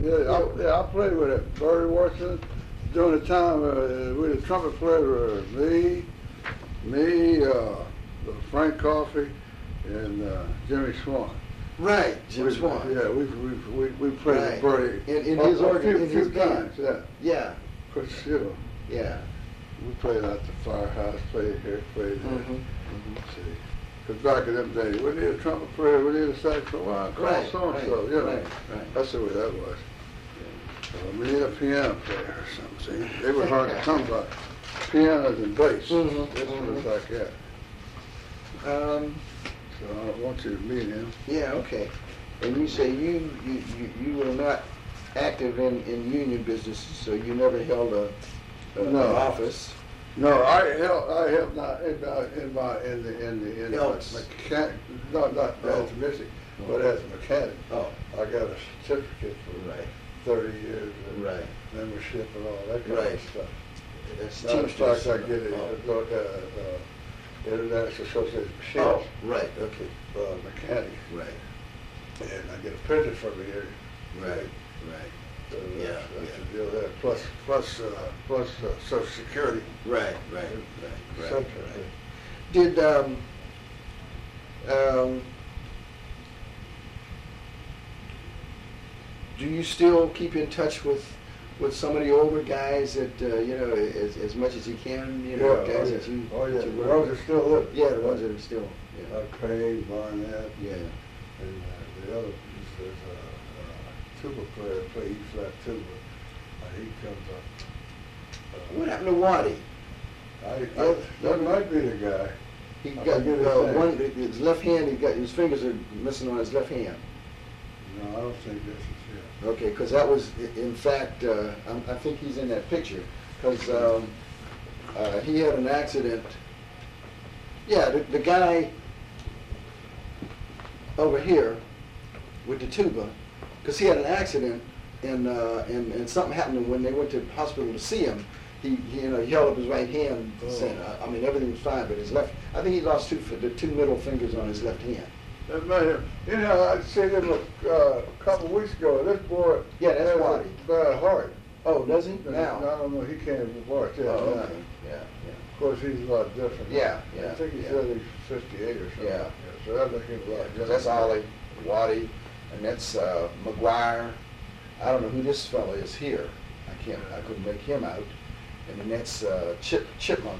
I played with it. Bertie Washington during the time with the trumpet player me, Frank Coffey, and Jimmy Swan. Right, Jimmy Swan. Yeah, we played with Bertie in his organ, in his times. band. Yeah. Cause Yeah. we played out the firehouse, played here, played there. See, cause back in them days, we need a trumpet player, we need a saxophone, well, call so and so, you know. Right. That's the way that was. We need a piano player or something. See, they were hard to come by. Pianos and bass. This was like that. So I want you to meet him. Yeah, okay. And you say you were not active in union businesses, so you never held an office. No, I helped not in the Elks. mechanic. Not as a music, but as a mechanic. Oh. I got a certificate for 30 years of membership and all that kind of stuff. That's Matter of fact, I get a International Association of Machines. Oh, right, okay. Mechanic. Right. And I get a pension from the area. Right. So Yeah, that's the deal there. Plus Social Security. Right. Something. Did do you still keep in touch with some of the older guys that as much as you can? Guys that you the work ones with? that still live. Yeah, the ones that are still. Yeah. Like Payne, Barnett. Yeah. And the other there's a tuba player play E flat tuba. He comes up. What happened to Waddy? That might be the guy. He I got forget his name. his left hand. He got his fingers are missing on his left hand. No, I don't think this is him. Okay, because that was in fact. I think he's in that picture because he had an accident. Yeah, the guy over here with the tuba, because he had an accident and something happened to him when they went to the hospital to see him. He held up his right hand, saying, I mean, everything was fine, but his left, I think he lost the two middle fingers on his left hand. That might have, I seen him a couple of weeks ago. This boy that's Waddy. Bad heart. Oh, does he? Now? I don't know. He can't even watch that now. Okay. Yeah. Of course, he's a lot different. Yeah. I think he said he's 58 or something. Yeah. So that makes him a lot different. That's Ollie, Waddy, and that's McGuire. I don't know who this fellow is here. I couldn't make him out. And then that's Chipmunk.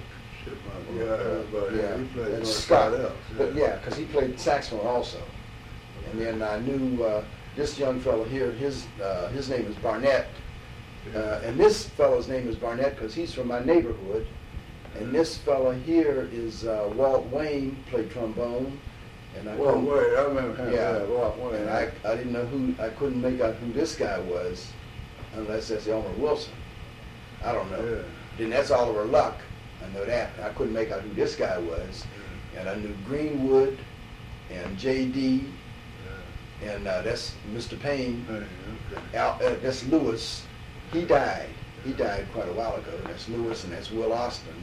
He played and Scott. But because he played saxophone also. And then I knew this young fellow here. His name is Barnett, and this fellow's name is Barnett because he's from my neighborhood. And this fellow here is Walt Wayne, played trombone. And I remember him. Yeah, Walt Wayne. And I didn't know who. I couldn't make out who this guy was, unless that's Elmer Wilson. I don't know. Yeah. Then that's Oliver Luck. I know that. I couldn't make out who this guy was. And I knew Greenwood and J.D. And that's Mr. Payne. That's Lewis. He died. He died quite a while ago. That's Lewis and that's Will Austin.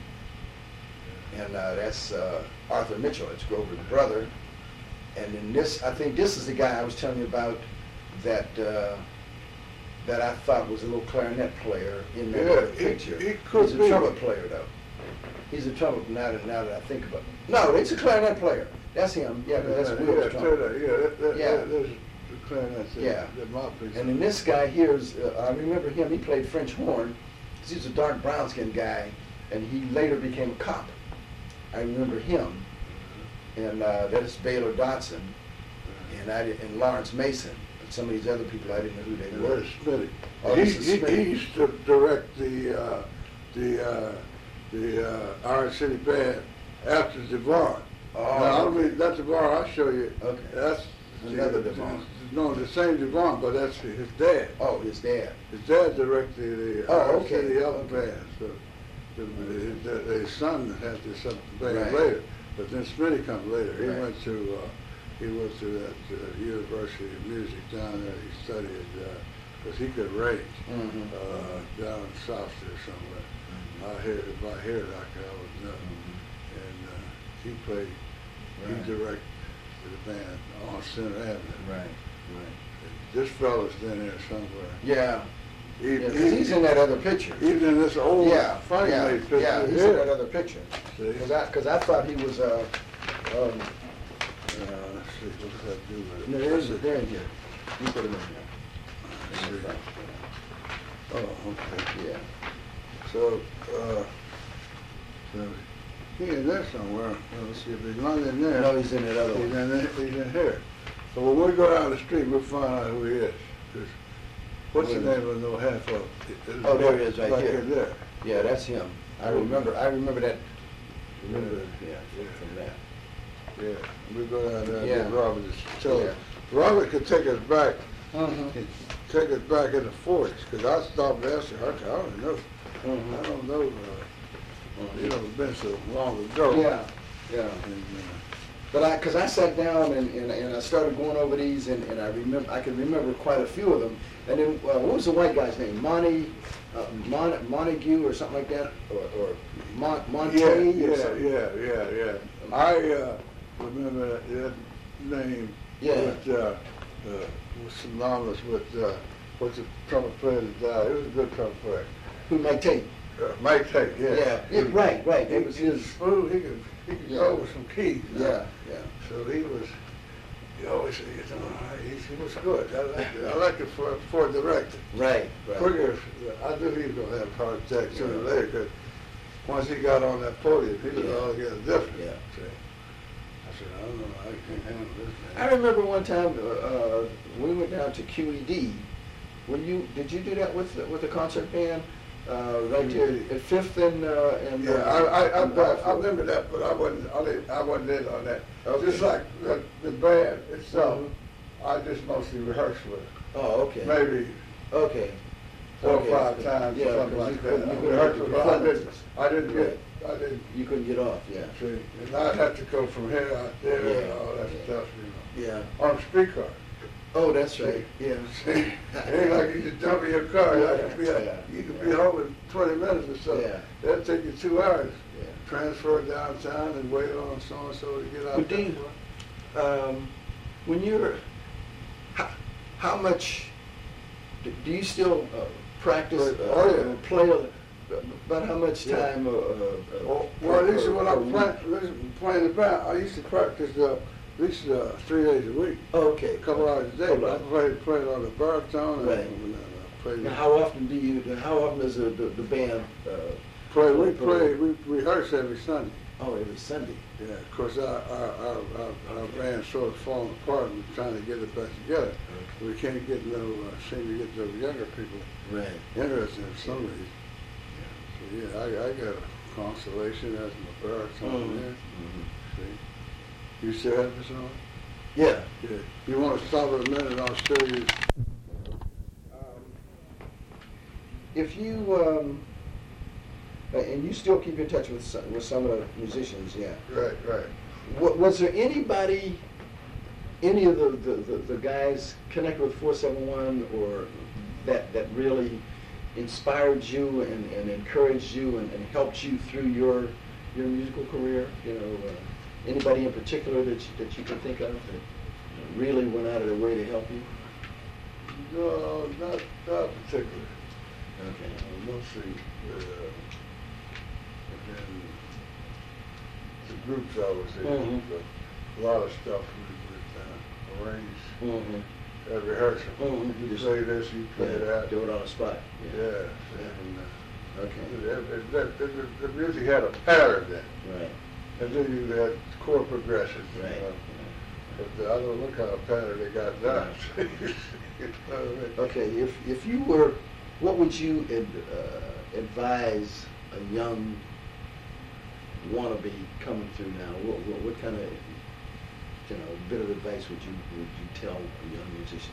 And that's Arthur Mitchell. It's Grover's brother. And then this, I think this is the guy I was telling you about that that I thought was a little clarinet player in that picture. He's a trumpet player though. He's a trumpet now that I think about it. No, it's a clarinet player. That's him. Yeah, that's Will's trumpet. That's the clarinet. Yeah. And then this guy here is, I remember him, he played French horn. He was a dark brown-skinned guy, and he later became a cop. I remember him. And that's Baylor Dotson, and Lawrence Mason. But some of these other people, I didn't know who they were. Where's Smitty? Oh, He used to direct the Iron City Band after Devon. Oh, now, I mean, that's Devon I'll show you. Okay. That's another Devon. No, the same Devon, but that's his dad. Oh, his dad. His dad directed the Iron City Elk Band. So his son had this band later. But then Smitty comes later. He went to that University of Music down there. He studied because he could range down south there somewhere. If I hear it, I would know. And he played. He directed the band on Center Avenue. Right. this fella's in there somewhere. Yeah. He's in that other picture. Even in this old funny picture. Yeah, he's in that other picture. See? Because I thought he was. Let's see, what does that do with it? No, they're in here. You put them in here. Let's see. Oh, okay. Yeah. So he in there somewhere. Let's see if he's not in there. No, he's in that other He's one. he's in here. So when we go down the street, we'll find out who he is. 'Cause what's the name of the half of? Oh, there it is, right back here. in there. Yeah, that's him. I remember that. Remember, from that. Yeah, we go down there and Yeah. get Robert to tell Yeah. us. Robert could take us back, Mm-hmm. take us back in the 40s, because I stopped and asked her, I don't know. I don't know, you know, it's been so long ago. Yeah, yeah. And, But because I sat down and I started going over these and I could remember quite a few of them. And then what was the white guy's name? Montague or something like that, or Montague or something. yeah. I remember that name. Yeah. Was synonymous with what's the trumpet player that died? He was a good trumpet player. Who Mike Tate? Mike Tate, yeah. Right. It was his smooth. He could go with some keys. Yeah. So he always said, he was good. I liked it for a director. Right. Quicker, I knew he was going to have a heart attack sooner or later, because once he got on that podium, he was altogether different. Yeah. See? I said, I don't know, I can't handle this, I man. remember one time we went down to QED. Did you do that with the concert band? Right there at Fifth and I remember that, but I wasn't in on that. Okay. Just like the band itself, I just mostly rehearsed with it. Oh, okay. Maybe Okay. 4 or 5 times, Yeah, or something 'cause like you that. couldn't- I you couldn't rehearsed do with it, but I didn't Right. get, You couldn't get off, yeah. see, and I'd have to go from here out there and Yeah. all that Yeah. stuff, you Yeah. know, on a streetcar. Oh, that's right. Yeah. See, it ain't like you just jump in your car. Yeah. You could be home in 20 minutes or so. Yeah. That'll take you 2 hours. Yeah. Transfer downtown and wait on so-and-so to get out But there. when you're, how much do you still practice? Play? About how much time? Well, this is what I'm playing the band. I used to practice at least 3 days a week. Oh, okay. A couple hours a day. But I played on the baritone. Right. And played. Now, how often does the band We rehearse every Sunday. Oh, every Sunday. Yeah, of course, our band sort of falling apart and trying to get it back together. Okay. We can't get seem to get those younger people Right. interested in some of these. So yeah, I got a constellation as my baritone there. See, you still have this on? Yeah. Yeah. You want to stop it a minute? I'll show you. If you and you still keep in touch with some of the musicians, yeah. Right. Was there anybody, any of the guys connected with 471 or that really inspired you and encouraged you and helped you through your musical career? You know, anybody in particular that you can think of that really went out of their way to help you? No, not particularly. Okay. Mostly, and then the groups I was in, a lot of stuff we would arrange at rehearsal. You play this, you play that. Do it on the spot. Yeah. Okay. The music had a pattern then. Right. And then you had chord progressions. Right. You know. But I don't know what kind of pattern they got now. Okay, if you were, what would you advise a young wannabe coming through now? What kind of bit of advice would you tell a young musician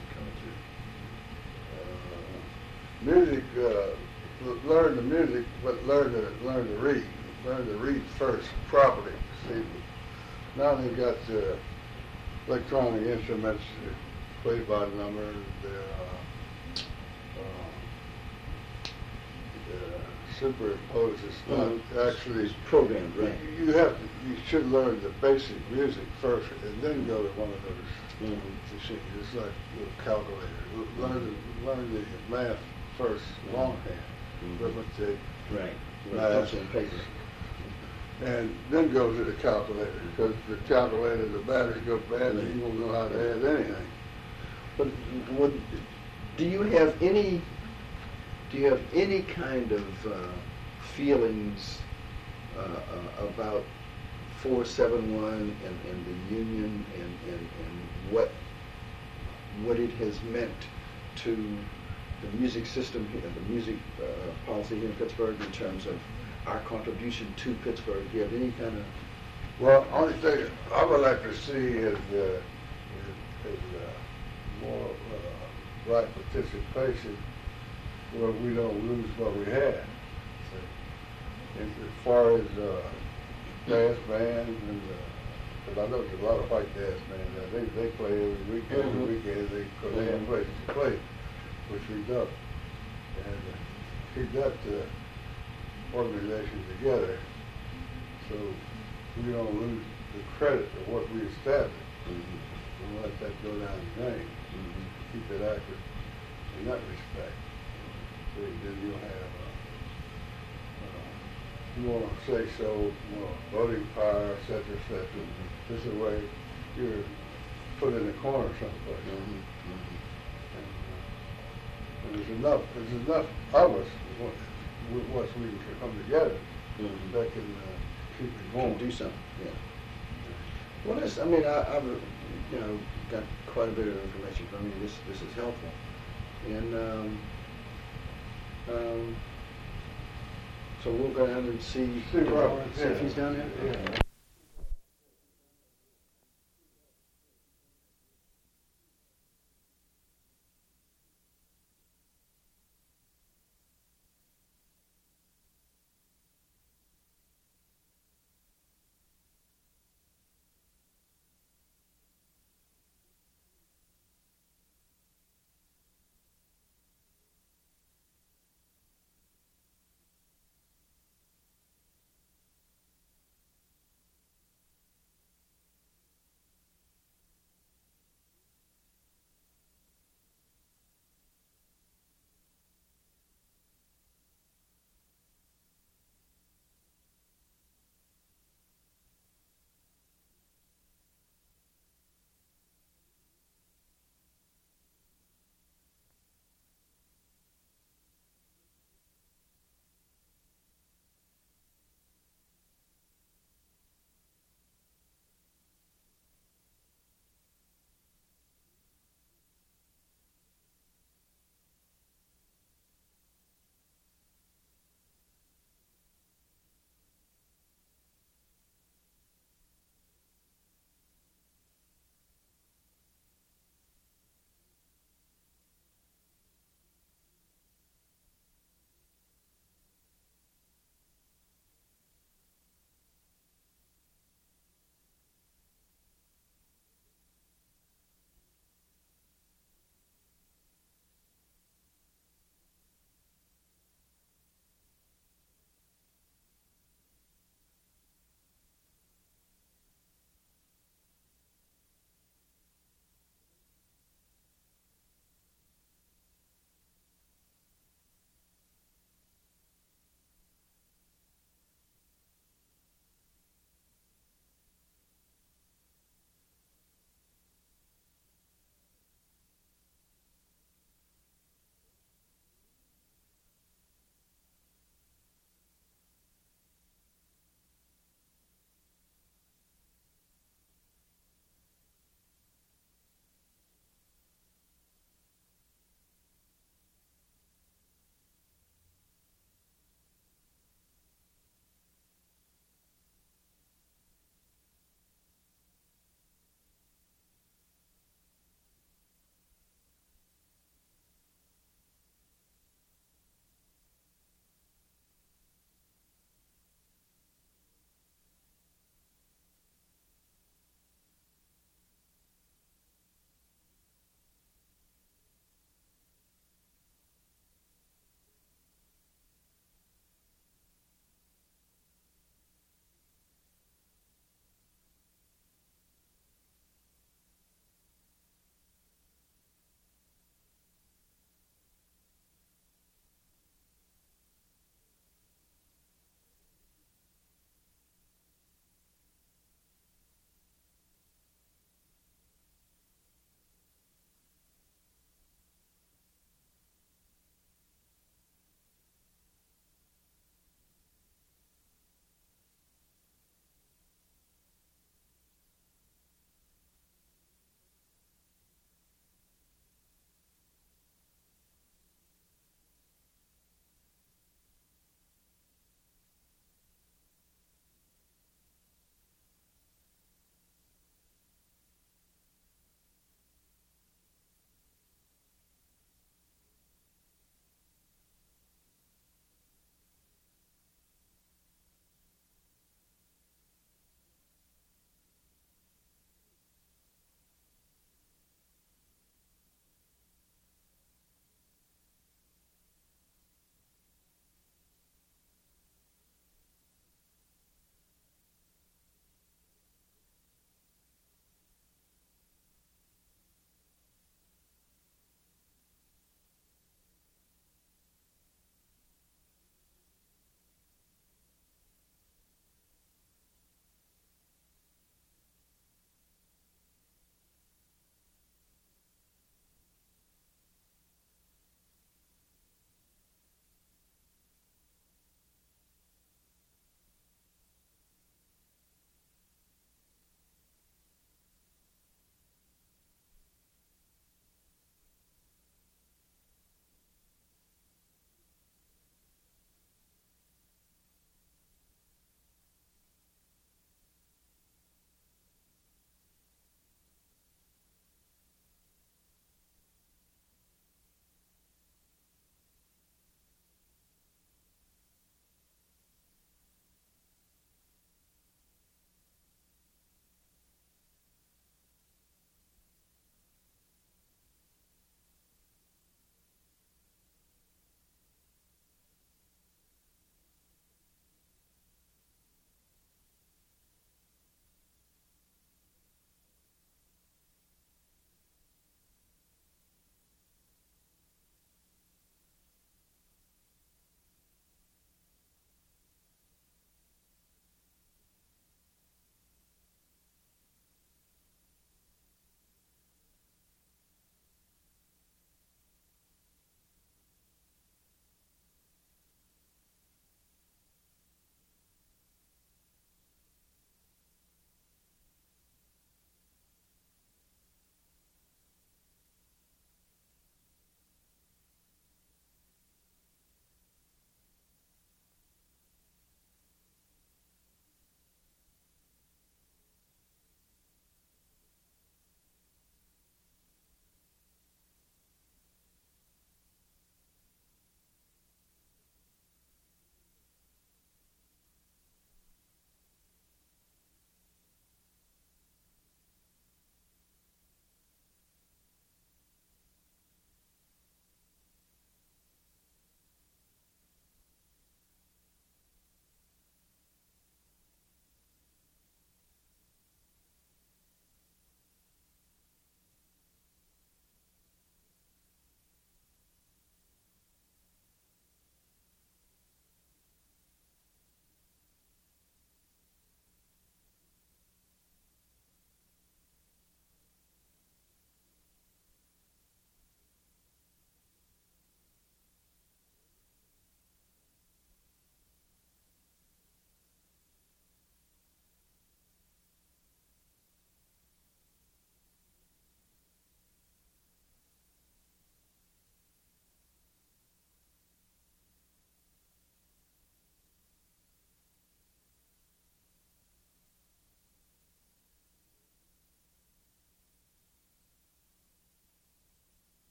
coming through? Music, learn the music, but learn to read. Learn to read first properly. See, now they've got electronic instruments played by superimposed. It's not actually It's programmed, right? You should learn the basic music first, and then go to one of those machines. It's like a calculator. Learn the math first, longhand, arithmetic, Right. math, And paper. and then go to the calculator. Because the calculator, the battery goes bad, and you won't know how to add anything. But do you have any kind of feelings about 471 and the union and what it has meant to the music system here, the music policy here in Pittsburgh in terms of our contribution to Pittsburgh? Do you have any kind of... Well, only thing I would like to see is more right participation where we don't lose what we had. As far as jazz bands, and because I know there's a lot of white jazz bands, they play every weekend, because they have places to play, which we don't. And keep that organization together so we don't lose the credit of what we established. Don't let that go down the drain. Keep it accurate in that respect. So then you'll have, you want to say so, voting power, et cetera, et cetera. This is the way you're put in a corner someplace. And there's enough of us, once we can come together, that can keep it going. Do something, yeah. Well, I've got quite a bit of information from you. This is helpful, and so we'll go down and see Robert, if he's down there. Yeah.